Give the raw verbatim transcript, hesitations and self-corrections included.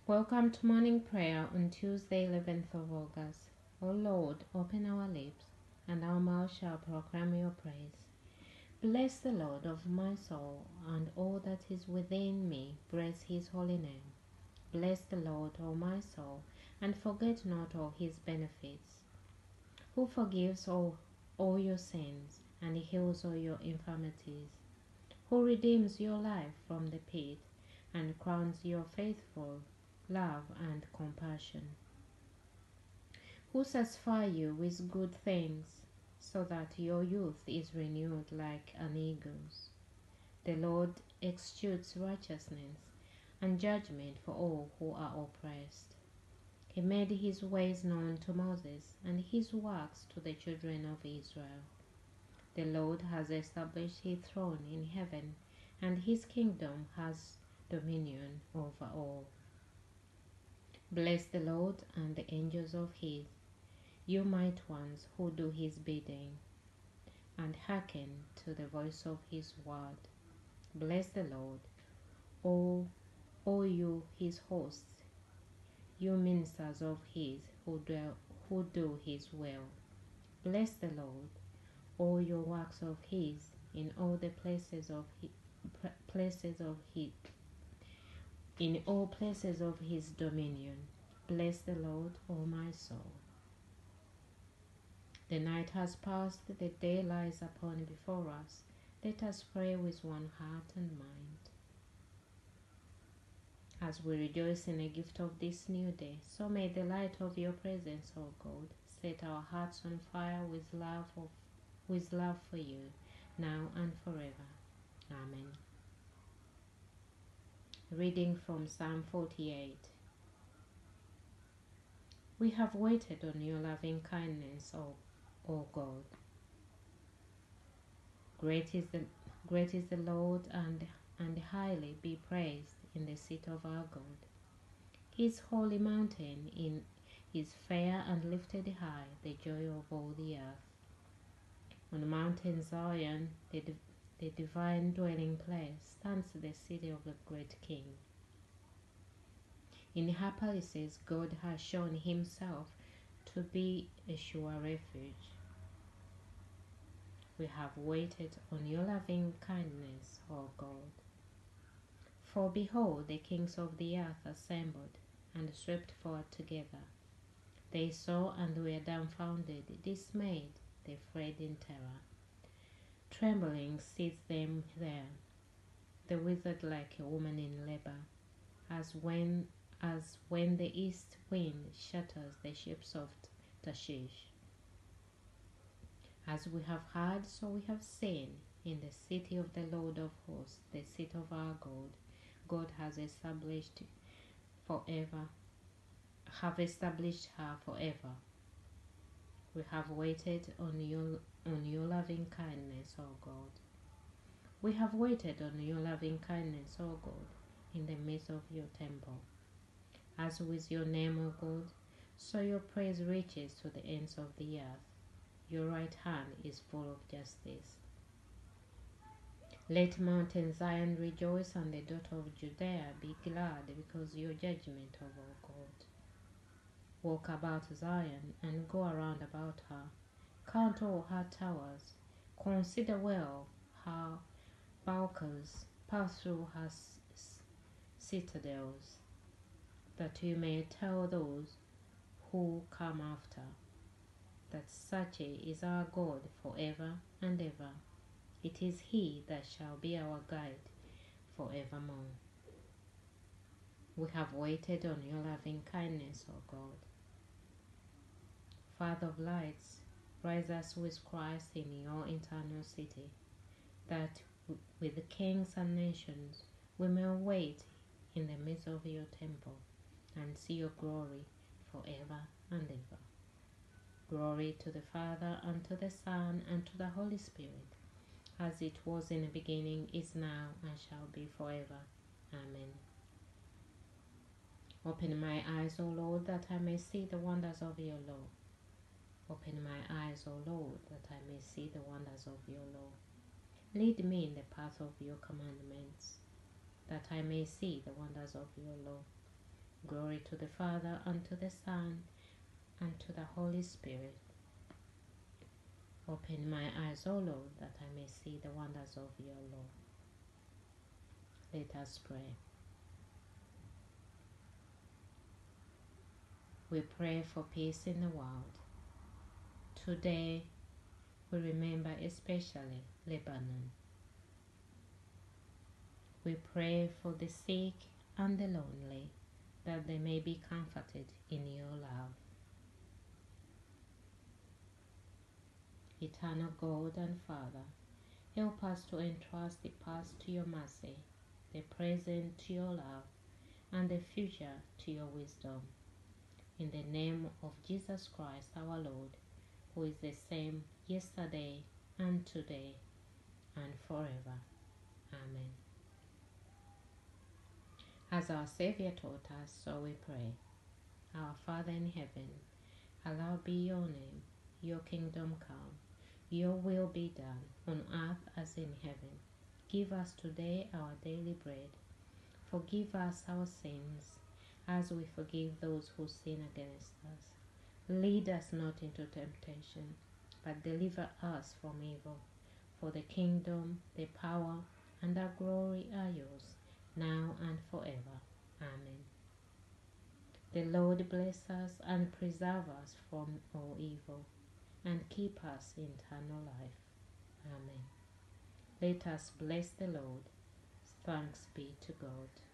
Welcome to morning prayer on Tuesday, eleventh of August. O Lord, open our lips, and our mouth shall proclaim your praise. Bless the Lord of my soul, and all that is within me, bless his holy name. Bless the Lord, O my soul, and forget not all his benefits, who forgives all, all your sins, and heals all your infirmities, who redeems your life from the pit, and crowns your faithful love and compassion, who satisfy you with good things, so that your youth is renewed like an eagle's. The Lord executes righteousness and judgment for all who are oppressed. He made his ways known to Moses, and his works to the children of Israel. The Lord has established his throne in heaven, and his kingdom has dominion over all. Bless the Lord and the angels of his, you mighty ones who do his bidding, and hearken to the voice of his word. Bless the Lord, all, all you his hosts, you ministers of his who do, who do his will. Bless the Lord, all your works of his in all the places of his, places of his, in all places of his dominion. Bless the Lord, O my soul. The night has passed, the day lies upon before us. Let us pray with one heart and mind. As we rejoice in the gift of this new day, so may the light of your presence, O God, set our hearts on fire with love of, with love for you, now and forever. Amen. Reading from Psalm forty-eight. We have waited on your loving kindness, O, o God. Great is the great is the Lord, and and highly be praised in the seat of our God. His holy mountain in is fair and lifted high, the joy of all the earth. On Mountain Zion, the, the divine dwelling place, stands the city of the great King. In her palaces, God has shown himself to be a sure refuge. We have waited on your loving kindness, O God. For behold, the kings of the earth assembled and swept forward together. They saw and were dumbfounded, dismayed, they fled in terror. Trembling seized them there. They withered like a woman in labor, as when as when the east wind shatters the ships of Tarshish. As we have heard, so we have seen, in the city of the Lord of hosts, the seat of our God, God has established forever, have established her forever. We have waited on your on your loving kindness, O God. We have waited on your loving kindness, O God, in the midst of your temple. As with your name, O God, so your praise reaches to the ends of the earth. Your right hand is full of justice. Let Mountain Zion rejoice, and the daughter of Judea be glad, because your judgment, O God. Walk about Zion, and go around about her. Count all her towers. Consider well her bulwarks. Pass through her citadels, that you may tell those who come after, that such is our God forever and ever. It is he that shall be our guide forevermore. We have waited on your loving kindness, O God. Father of lights, rise us with Christ in your eternal city, that with the kings and nations we may wait in the midst of your temple, and see your glory forever and ever. Glory to the Father, and to the Son, and to the Holy Spirit, as it was in the beginning, is now, and shall be forever. Amen. Open my eyes, O Lord, that I may see the wonders of your law. Open my eyes, O Lord, that I may see the wonders of your law. Lead me in the path of your commandments, that I may see the wonders of your law. Glory to the Father, and to the Son, and to the Holy Spirit. Open my eyes, O Lord, that I may see the wonders of your law. Let us pray. We pray for peace in the world. Today, we remember especially Lebanon. We pray for the sick and the lonely, that they may be comforted in your love. Eternal God and Father, help us to entrust the past to your mercy, the present to your love, and the future to your wisdom. In the name of Jesus Christ our Lord, who is the same yesterday and today and forever. Amen. As our Savior taught us, so we pray. Our Father in heaven, hallowed be your name. Your kingdom come. Your will be done on earth as in heaven. Give us today our daily bread. Forgive us our sins, as we forgive those who sin against us. Lead us not into temptation, but deliver us from evil. For the kingdom, the power, and the glory are yours, now and forever. Amen. The Lord bless us and preserve us from all evil, and keep us in eternal life. Amen. Let us bless the Lord. Thanks be to God.